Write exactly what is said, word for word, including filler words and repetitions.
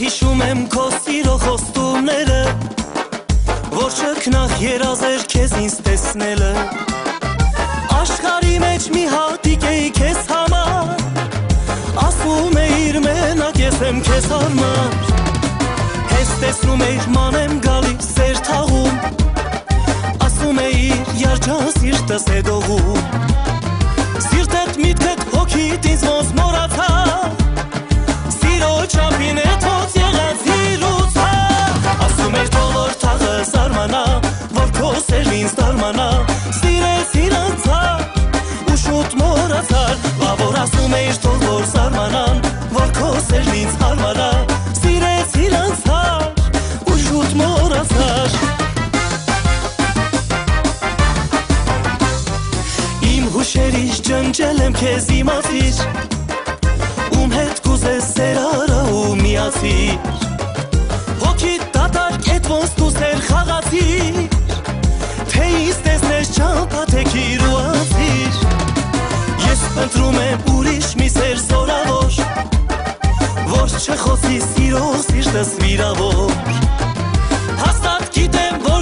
Հիշում եմ քո սիրո խոստումները, որ շքնախ երազեր քեզ ինձ տեսնելը, աշխարհի մեջ մի հատիկ էի քեզ համար, ասում էիր մենակ ես եմ քեզ հարմար, հենց տեսնում էիր մանեմ գալիս սեր թաղում, ասում էիր երջան սիրտս է դողում, սիրտդ միտքդ հոգիդ ինձ ոնց մոռացա, սիրո չափին է թոց եղած հիրուցա, ասում էր թող որ թաղը զարմանա, որ քո սերն ինձ դարմանա, սիրեցիր անցար ու շուտ մոռացար, բա որ ասում էր թող որ զարմանան, որ քո սերն ինձ հարմարա, սիրեցիր անցար ու շուտ մոռացար, իմ հուշերից ջնջել եմ քեզ իմացիր, ում հետ կուզես սեր արա ու միացիր, հոգիդ դատարկ էդ ոնց դու սեր խաղացիր, թե ինձ տեսնես չամփաթեքիր ու անցիր, ես ընտրում եմ ուրիշ մի սեր զորավոր, որ չխոսի սիրո սիրտս վիրավոր, հաստատ գիտեմ